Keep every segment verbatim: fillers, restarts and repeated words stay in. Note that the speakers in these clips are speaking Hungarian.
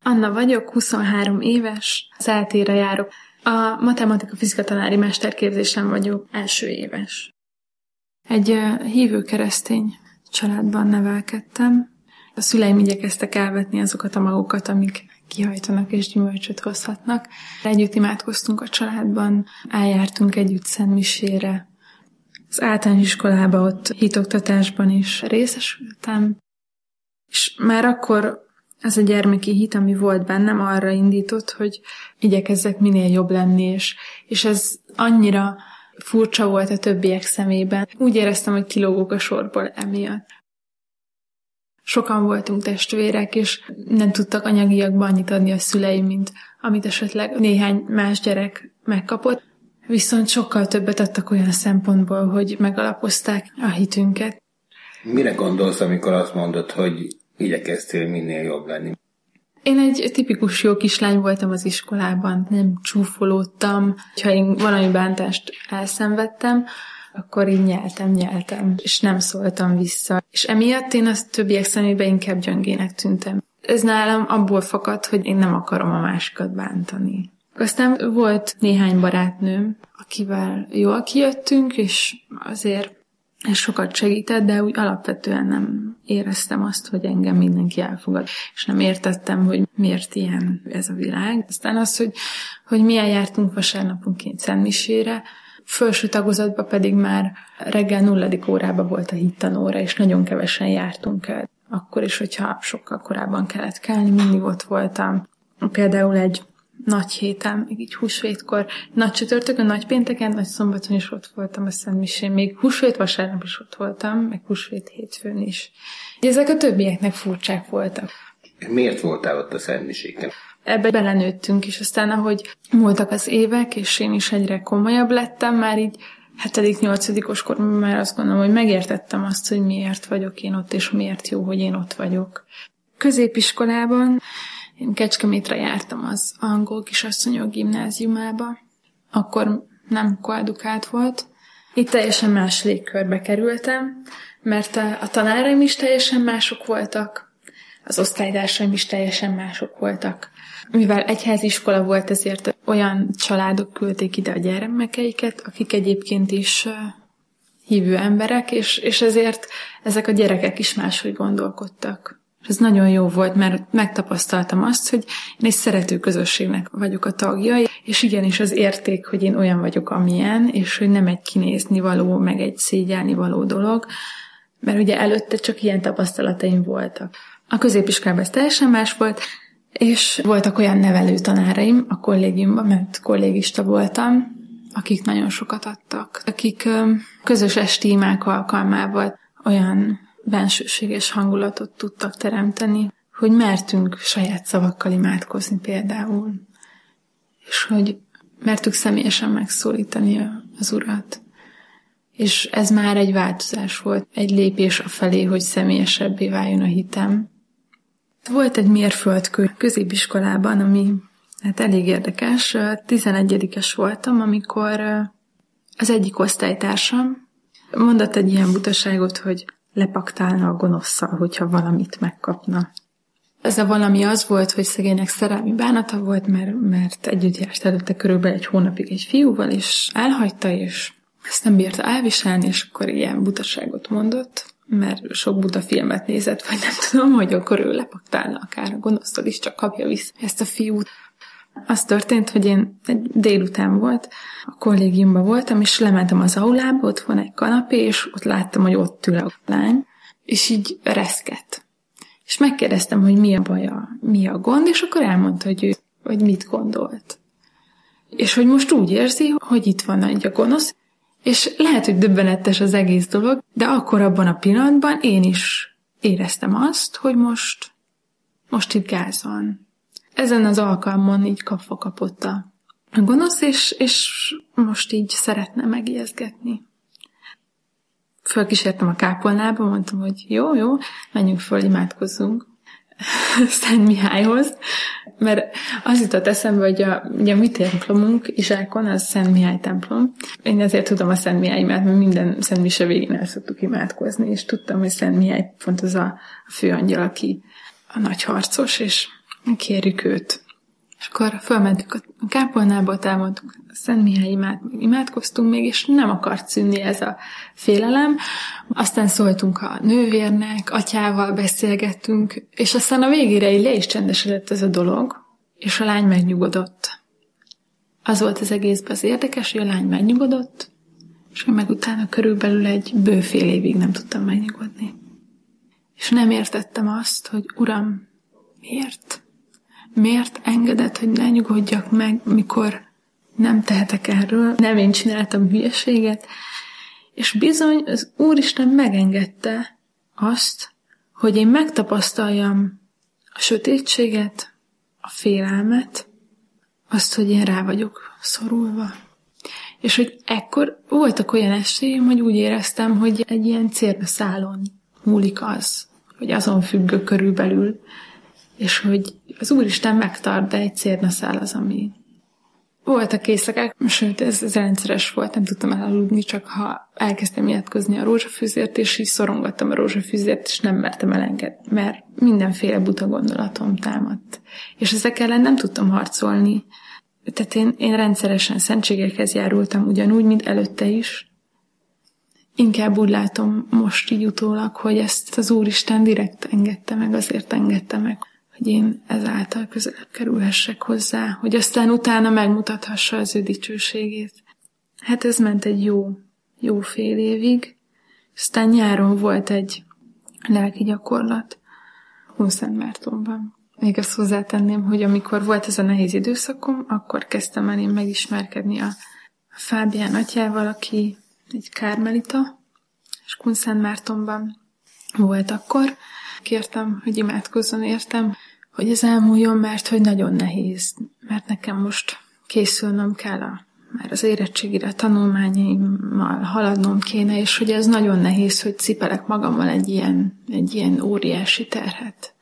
Anna vagyok, huszonhárom éves, az é té-re járok. A matematika-fizika tanári mesterképzésen vagyok, első éves. Egy hívő keresztény családban nevelkedtem. A szüleim igyekeztek elvetni azokat a magokat, amik kihajtanak és gyümölcsöt hozhatnak. Együtt imádkoztunk a családban, eljártunk együtt szentmisére. Az általános iskolába ott hitoktatásban is részesültem. És már akkor az a gyermeki hit, ami volt bennem, arra indított, hogy igyekezzek minél jobb lenni, és, és ez annyira furcsa volt a többiek szemében. Úgy éreztem, hogy kilógok a sorból emiatt. Sokan voltunk testvérek, és nem tudtak anyagiakban annyit adni a szüleim, mint amit esetleg néhány más gyerek megkapott. Viszont sokkal többet adtak olyan szempontból, hogy megalapozták a hitünket. Mire gondolsz, amikor azt mondod, hogy igyekeztél minél jobb lenni? Én egy tipikus jó kislány voltam az iskolában, nem csúfolódtam. Ha én valami bántást elszenvedtem, akkor így nyeltem, nyeltem, és nem szóltam vissza. És emiatt én azt többiek szemében inkább gyöngének tűntem. Ez nálam abból fakad, hogy én nem akarom a másikat bántani. Aztán volt néhány barátnőm, akivel jól kijöttünk, és azért ez sokat segített, de úgy alapvetően nem éreztem azt, hogy engem mindenki elfogad, és nem értettem, hogy miért ilyen ez a világ. Aztán az, hogy, hogy milyen jártunk vasárnaponként szentmisére, felső tagozatban pedig már reggel nulladik órában volt a hittanóra, és nagyon kevesen jártunk el. Akkor is, hogyha sokkal korábban kellett kelni, mindig ott voltam. Például egy nagy héten, még így húsvétkor, nagy csütörtökön, nagy pénteken, nagy szombaton is ott voltam a szentmisén, még húsvét vasárnap is ott voltam, meg húsvét hétfőn is. Ezek a többieknek furcsák voltak. Miért voltál ott a szentmiséken? Ebbe belenőttünk, és aztán ahogy múltak az évek, és én is egyre komolyabb lettem, már így hetedik-nyolcadikos koromban már azt gondolom, hogy megértettem azt, hogy miért vagyok én ott, és miért jó, hogy én ott vagyok. Középiskolában én Kecskemétre jártam az angol kisasszonyok gimnáziumába, akkor nem koedukált volt. Itt teljesen más légkörbe kerültem, mert a, a tanáraim is teljesen mások voltak, az osztálytársaim is teljesen mások voltak. Mivel egyháziskola volt, ezért olyan családok küldték ide a gyermekeiket, akik egyébként is uh, hívő emberek, és, és ezért ezek a gyerekek is máshogy gondolkodtak. És ez nagyon jó volt, mert megtapasztaltam azt, hogy én egy szerető közösségnek vagyok a tagja, és igenis az érték, hogy én olyan vagyok, amilyen, és hogy nem egy kinézni való, meg egy szégyelni való dolog, mert ugye előtte csak ilyen tapasztalataim voltak. A középiskolában ez teljesen más volt, és voltak olyan nevelő tanáraim a kollégiumban, mert kollégista voltam, akik nagyon sokat adtak, akik közös esti imák alkalmával olyan bensőséges hangulatot tudtak teremteni, hogy mertünk saját szavakkal imádkozni például, és hogy mertük személyesen megszólítani az Urat. És ez már egy változás volt, egy lépés afelé, hogy személyesebbé váljon a hitem. Volt egy mérföldkő középiskolában, ami hát elég érdekes. tizenegyedikes voltam, amikor az egyik osztálytársam mondott egy ilyen butaságot, hogy lepaktálna a gonoszszal, hogyha valamit megkapna. Ez a valami az volt, hogy szegénynek szerelmi bánata volt, mert, mert együtt járt előtte körülbelül egy hónapig egy fiúval, és elhagyta, és ezt nem bírta elviselni, és akkor ilyen butaságot mondott, mert sok buta filmet nézett, vagy nem tudom, hogy akkor ő lepaktálna akár a gonosztól is, csak kapja vissza ezt a fiút. Az történt, hogy én egy délután volt, a kollégiumban voltam, és lementem az aulába, ott van egy kanapé, és ott láttam, hogy ott ül a lány, és így reszkett. És megkérdeztem, hogy mi a baja, mi a gond, és akkor elmondta, hogy ő, hogy mit gondolt. És hogy most úgy érzi, hogy itt van egy a gonosz, és lehet, hogy döbbenetes az egész dolog, de akkor abban a pillanatban én is éreztem azt, hogy most, most itt gáz van. Ezen az alkalmon így kapva kapott a gonosz, és, és most így szeretne megijeszgetni. Fölkísértem a kápolnába, mondtam, hogy jó, jó, menjünk föl, imádkozzunk Szent Mihályhoz, mert az jutott eszembe, hogy a, ugye a mi templomunk Izsákon, az Szent Mihály templom. Én ezért tudom a Szent Mihály imát, mert minden Szent Mise végén el szoktuk imádkozni, és tudtam, hogy Szent Mihály pont az a, a főangyal, aki a nagy harcos, és kérjük őt. És akkor fölmentünk a kápolnába, elmondtuk a Szent Mihály imát, imádkoztunk még, és nem akart szűnni ez a félelem. Aztán szóltunk a nővérnek, atyával beszélgettünk, és aztán a végére így le is csendesedett ez a dolog, és a lány megnyugodott. Az volt az egészben az érdekes, hogy a lány megnyugodott, és meg utána körülbelül egy bő fél évig nem tudtam megnyugodni. És nem értettem azt, hogy Uram, miért? Miért engedett, hogy ne nyugodjak meg, mikor nem tehetek erről, nem én csináltam hülyeséget, és bizony az Úristen megengedte azt, hogy én megtapasztaljam a sötétséget, a félelmet, azt, hogy én rá vagyok szorulva. És hogy ekkor voltak olyan esélyem, hogy úgy éreztem, hogy egy ilyen cérnaszálon múlik az, hogy azon függő körülbelül, és hogy az Úristen megtart, de egy cérnaszál az, ami... Voltak éjszakák, sőt, ez, ez rendszeres volt, nem tudtam elaludni, csak ha elkezdtem imádkozni a rózsafűzért, és így szorongattam a rózsafűzért, és nem mertem elengedni, mert mindenféle buta gondolatom támadt. És ezek ellen nem tudtam harcolni. Tehát én, én rendszeresen szentségekhez járultam, ugyanúgy, mint előtte is. Inkább úgy látom most így utólag, hogy ezt az Úristen direkt engedte meg, azért engedte meg, hogy én ezáltal közelebb kerülhessek hozzá, hogy aztán utána megmutathassa az ő dicsőségét. Hát ez ment egy jó, jó fél évig. Aztán nyáron volt egy lelki gyakorlat Kunszentmártonban. Még azt hozzátenném, hogy amikor volt ez a nehéz időszakom, akkor kezdtem el én megismerkedni a, a Fábián atyával, aki egy kármelita, és Kunszentmártonban volt akkor. Kértem, hogy imádkozzon értem, hogy ez elmúljon, mert hogy nagyon nehéz, mert nekem most készülnöm kell a, már az érettségire, a tanulmányaimmal haladnom kéne, és hogy ez nagyon nehéz, hogy cipelek magammal egy ilyen, egy ilyen óriási terhet,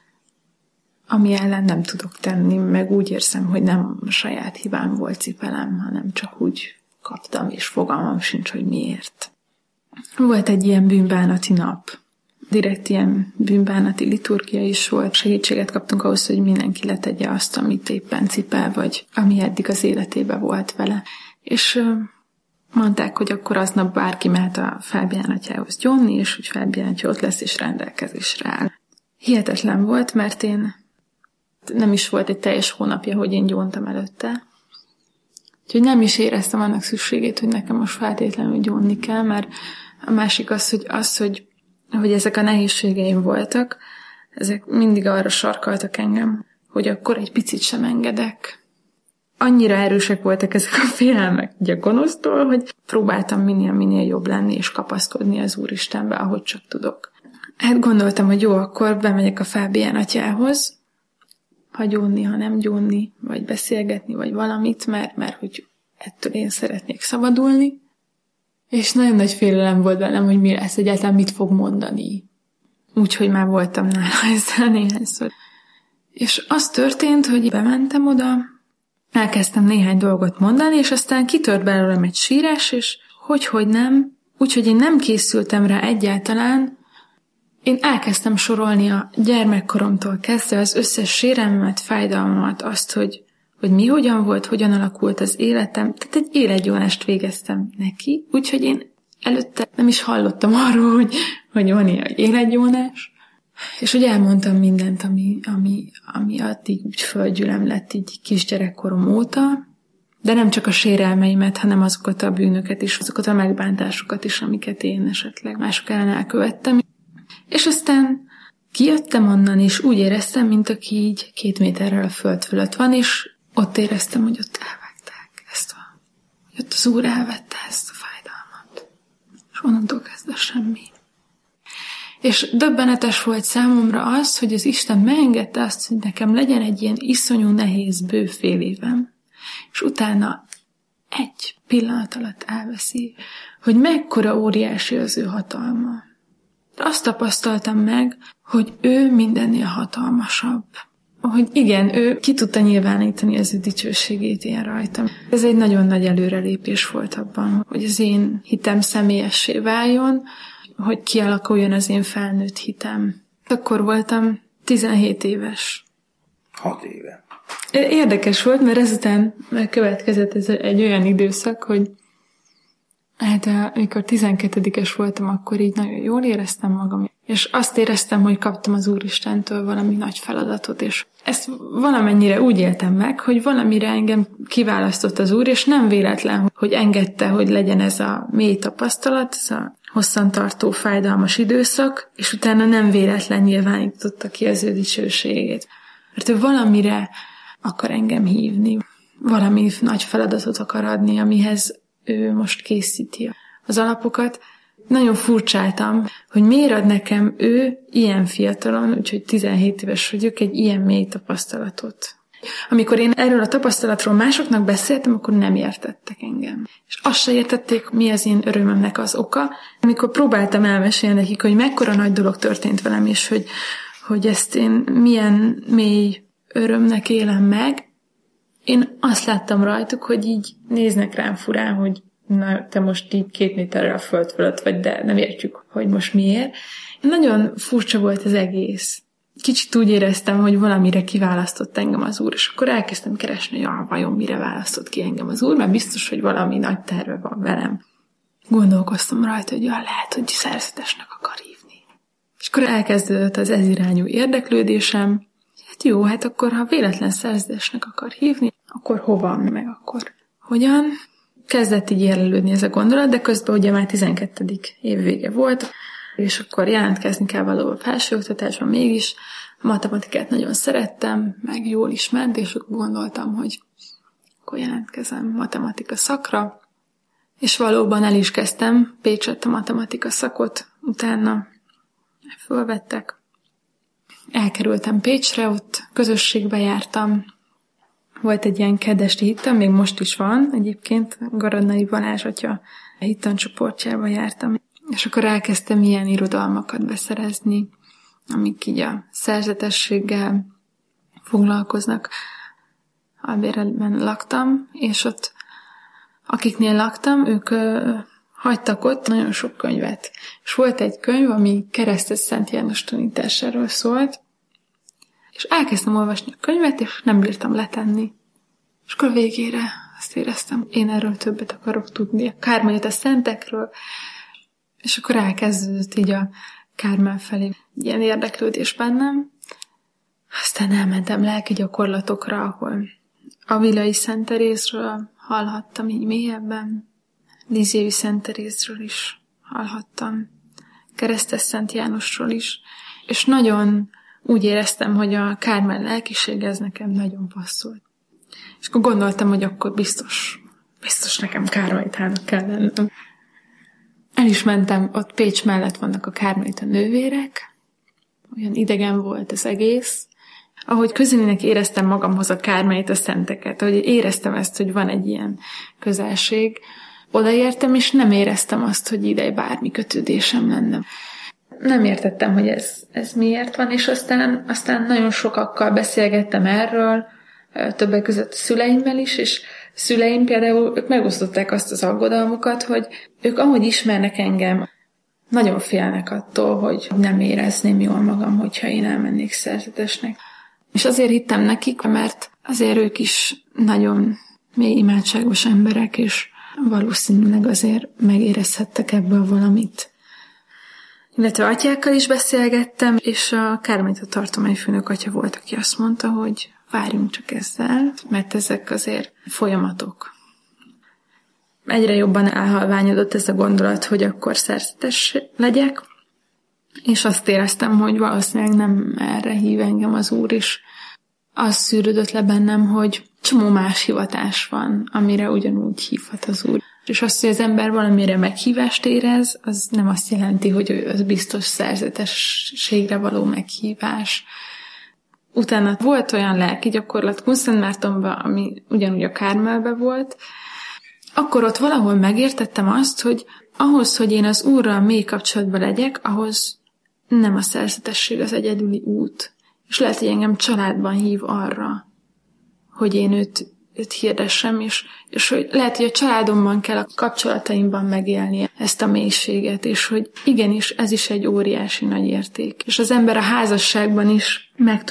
ami ellen nem tudok tenni, meg úgy érzem, hogy nem a saját hibám volt cipelem, hanem csak úgy kaptam, és fogalmam sincs, hogy miért. Volt egy ilyen bűnbánati nap. Direkt ilyen bűnbánati liturgia is volt. Segítséget kaptunk ahhoz, hogy mindenki letegye azt, amit éppen cipel, vagy ami eddig az életében volt vele. És mondták, hogy akkor aznap bárki mehet a Fábián atyához gyónni, és hogy Fábián atya ott lesz, és rendelkezésre áll. Hihetetlen volt, mert én nem is volt egy teljes hónapja, hogy én gyóntam előtte. Úgyhogy nem is éreztem annak szükségét, hogy nekem most feltétlenül gyónni kell, mert a másik az, hogy, az, hogy, hogy ezek a nehézségeim voltak, ezek mindig arra sarkaltak engem, hogy akkor egy picit sem engedek. Annyira erősek voltak ezek a félelmek ugye a gonosztól, hogy próbáltam minél-minél jobb lenni, és kapaszkodni az Úristenbe, ahogy csak tudok. Hát gondoltam, hogy jó, akkor bemegyek a Fábián atyához, ha gyónni, ha nem gyónni, vagy beszélgetni, vagy valamit, mert, mert hogy ettől én szeretnék szabadulni. És nagyon nagy félelem volt velem, hogy mi lesz, egyáltalán mit fog mondani. Úgyhogy már voltam nála ezzel néhányszor. És az történt, hogy bementem oda, elkezdtem néhány dolgot mondani, és aztán kitört belőlem egy sírás, és hogy-hogy nem, úgyhogy én nem készültem rá egyáltalán. Én elkezdtem sorolni a gyermekkoromtól kezdve az összes sérelmemet, fájdalmamat, azt, hogy, hogy mi hogyan volt, hogyan alakult az életem. Tehát egy életgyónást végeztem neki, úgyhogy én előtte nem is hallottam arról, hogy, hogy van ilyen életgyónás. És hogy elmondtam mindent, ami, ami, ami addig úgy földgyűlöm lett így kisgyerekkorom óta, de nem csak a sérelmeimet, hanem azokat a bűnöket is, azokat a megbántásokat is, amiket én esetleg mások ellen elkövettem. És aztán kijöttem onnan, és úgy éreztem, mint aki így két méterrel a föld fölött van, és ott éreztem, hogy ott elvágták ezt a... hogy ott az Úr elvette ezt a fájdalmat. És onnantól kezdve semmi. És döbbenetes volt számomra az, hogy az Isten megengedte azt, hogy nekem legyen egy ilyen iszonyú nehéz bő fél évem, és utána egy pillanat alatt elveszi, hogy mekkora óriási az ő hatalma. Azt tapasztaltam meg, hogy ő mindennél hatalmasabb. Hogy igen, ő ki tudta nyilvánítani az ő dicsőségét ilyen rajtam. Ez egy nagyon nagy előrelépés volt abban, hogy az én hitem személyessé váljon, hogy kialakuljon az én felnőtt hitem. Akkor voltam tizenhét éves. Hat éve. Érdekes volt, mert ezután következett ez egy olyan időszak, hogy hát amikor tizenkettedikes voltam, akkor így nagyon jól éreztem magam, és azt éreztem, hogy kaptam az Úristentől valami nagy feladatot, és ezt valamennyire úgy éltem meg, hogy valamire engem kiválasztott az Úr, és nem véletlen, hogy engedte, hogy legyen ez a mély tapasztalat, ez a hosszantartó, fájdalmas időszak, és utána nem véletlen nyilvánította ki az ő dicsőségét. Mert ő valamire akar engem hívni, valami nagy feladatot akar adni, amihez ő most készíti az alapokat. Nagyon furcsáltam, hogy miért ad nekem ő ilyen fiatalon, úgyhogy tizenhét éves vagyok, egy ilyen mély tapasztalatot. Amikor én erről a tapasztalatról másoknak beszéltem, akkor nem értettek engem. És azt se értették, mi az én örömömnek az oka. Amikor próbáltam elmesélni nekik, hogy mekkora nagy dolog történt velem, és hogy, hogy ezt én milyen mély örömnek élem meg, én azt láttam rajtuk, hogy így néznek rám furán, hogy na, te most így két méterre a föld fölött vagy, de nem értjük, hogy most miért. Nagyon furcsa volt az egész. Kicsit úgy éreztem, hogy valamire kiválasztott engem az Úr, és akkor elkezdtem keresni, hogy ah, vajon mire választott ki engem az Úr, mert biztos, hogy valami nagy terve van velem. Gondolkoztam rajta, hogy ja, lehet, hogy szerzetesnek akar hívni. És akkor elkezdődött az ezirányú érdeklődésem. Hát jó, hát akkor, ha véletlen szerzetesnek akar hívni, akkor hova, meg akkor hogyan? Kezdett így érlelődni ez a gondolat, de közben ugye már tizenkettedik év vége volt, és akkor jelentkezni kell valahol felsőoktatásban mégis. A matematikát nagyon szerettem, meg jól is ment, és akkor gondoltam, hogy akkor jelentkezem matematika szakra, és valóban el is kezdtem Pécsett a matematika szakot, utána fölvettek. Elkerültem Pécsre, ott közösségbe jártam. Volt egy ilyen kedvesti hittan, még most is van egyébként, Garadnai Balázs atya hittancsoportjába jártam. És akkor elkezdtem ilyen irodalmakat beszerezni, amik így a szerzetességgel foglalkoznak. Albérletben laktam, és ott akiknél laktam, ők ö, hagytak ott nagyon sok könyvet. És volt egy könyv, ami Keresztes Szent János tanításáról szólt, és elkezdtem olvasni a könyvet, és nem bírtam letenni. És akkor végére azt éreztem, én erről többet akarok tudni, a Kármelita szentekről, és akkor elkezdődött így a Kármel felé ilyen érdeklődés bennem. Aztán elmentem lelki gyakorlatokra, ahol Avilai Szent Terézről hallhattam így mélyebben, Lizévi Szent Terézről is hallhattam, Keresztes Szent Jánosról is, és nagyon úgy éreztem, hogy a Kármel lelkiség ez nekem nagyon passzolt. És akkor gondoltam, hogy akkor biztos, biztos nekem Kármelitának kell lennem. El is mentem, ott Pécs mellett vannak a Kármelita nővérek, olyan idegen volt az egész. Ahogy közelinek éreztem magamhoz a Kármelita szenteket, ahogy éreztem ezt, hogy van egy ilyen közelség, odaértem, és nem éreztem azt, hogy ide bármi kötődésem lenne. Nem értettem, hogy ez, ez miért van, és aztán, aztán nagyon sokakkal beszélgettem erről, többek között a szüleimmel is, és szüleim például ők megosztották azt az aggodalmukat, hogy ők ahogy ismernek engem, nagyon félnek attól, hogy nem érezném jól magam, hogyha én elmennék szerzetesnek. És azért hittem nekik, mert azért ők is nagyon mély imádságos emberek, és valószínűleg azért megérezhettek ebből valamit. Illetve atyákkal is beszélgettem, és a Kármelita tartományfőnök atya volt, aki azt mondta, hogy várjunk csak ezzel, mert ezek azért folyamatok. Egyre jobban elhalványodott ez a gondolat, hogy akkor szerzetes legyek, és azt éreztem, hogy valószínűleg nem erre hív engem az Úr is. Az szűrődött le bennem, hogy csomó más hivatás van, amire ugyanúgy hívhat az Úr. És azt, hogy az ember valamire meghívást érez, az nem azt jelenti, hogy az biztos szerzetességre való meghívás. Utána volt olyan lelki gyakorlat Kunszentmártonban, ami ugyanúgy a Kármelben volt. Akkor ott valahol megértettem azt, hogy ahhoz, hogy én az Úrral mély kapcsolatban legyek, ahhoz nem a szerzetesség az egyedüli út. És lehet, hogy engem családban hív arra, hogy én őt, őt hirdessem, és, és hogy lehet, hogy a családomban kell a kapcsolataimban megélni ezt a mélységet, és hogy igenis, ez is egy óriási nagy érték. És az ember a házasságban is meg tud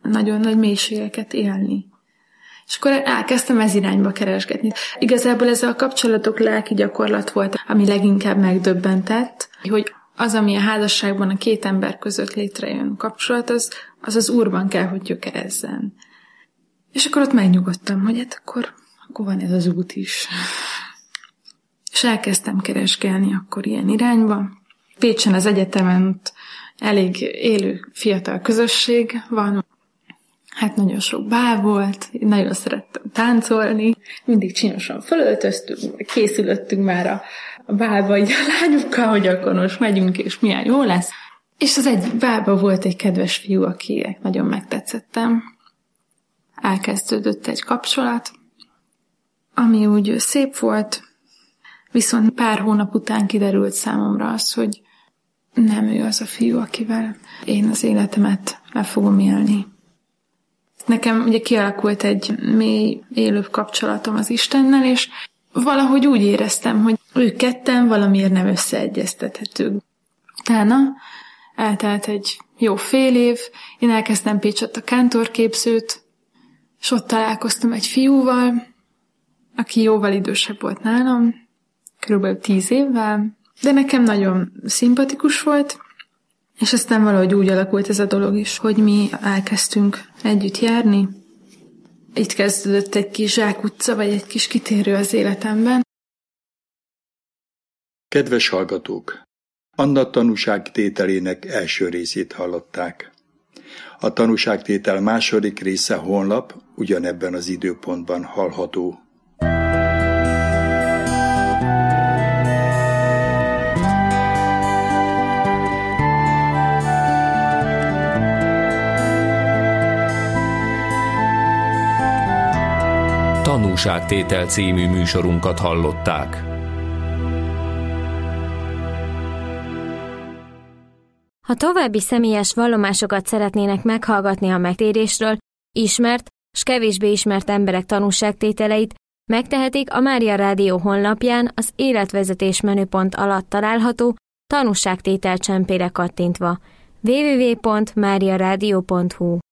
nagyon nagy mélységeket élni. És akkor elkezdtem ez irányba keresgetni. Igazából ez a kapcsolatok lelki gyakorlat volt, ami leginkább megdöbbentett, hogy az, ami a házasságban a két ember között létrejön kapcsolat, az az, az Úrban kell, hogy gyökerezzen. És akkor ott megnyugodtam, hogy hát akkor, akkor van ez az út is. És elkezdtem keresgélni akkor ilyen irányba. Pécsen az egyetemen elég élő fiatal közösség van. Hát nagyon sok bál volt, nagyon szerettem táncolni, mindig csinosan fölöltöztünk, készülöttünk már a, a bálba így a lányokkal, hogy akkor most megyünk, és milyen jó lesz. És az egy bálba volt egy kedves fiú, akinek nagyon megtetszettem. Elkezdődött egy kapcsolat, ami úgy szép volt, viszont pár hónap után kiderült számomra az, hogy nem ő az a fiú, akivel én az életemet meg fogom élni. Nekem ugye kialakult egy mély, élőbb kapcsolatom az Istennel, és valahogy úgy éreztem, hogy ők ketten valamiért nem összeegyeztethetők. Utána eltelt egy jó fél év, én elkezdtem Pécsett a kántorképzőt, és ott találkoztam egy fiúval, aki jóval idősebb volt nálam, körülbelül tíz évvel, de nekem nagyon szimpatikus volt, és aztán valahogy úgy alakult ez a dolog is, hogy mi elkezdtünk együtt járni. Itt kezdődött egy kis zsákutca, vagy egy kis kitérő az életemben. Kedves hallgatók! Anna tanúságtételének első részét hallották. A tanúságtétel második része holnap ugyanebben az időpontban hallható. Tanúságtétel című műsorunkat hallották. Ha további személyes vallomásokat szeretnének meghallgatni a megtérésről, ismert s kevésbé ismert emberek tanúságtételeit, megtehetik a Mária Rádió honlapján az életvezetés menüpont alatt található tanúságtétel csempére kattintva. double-u double-u double-u pont mária rádió pont hu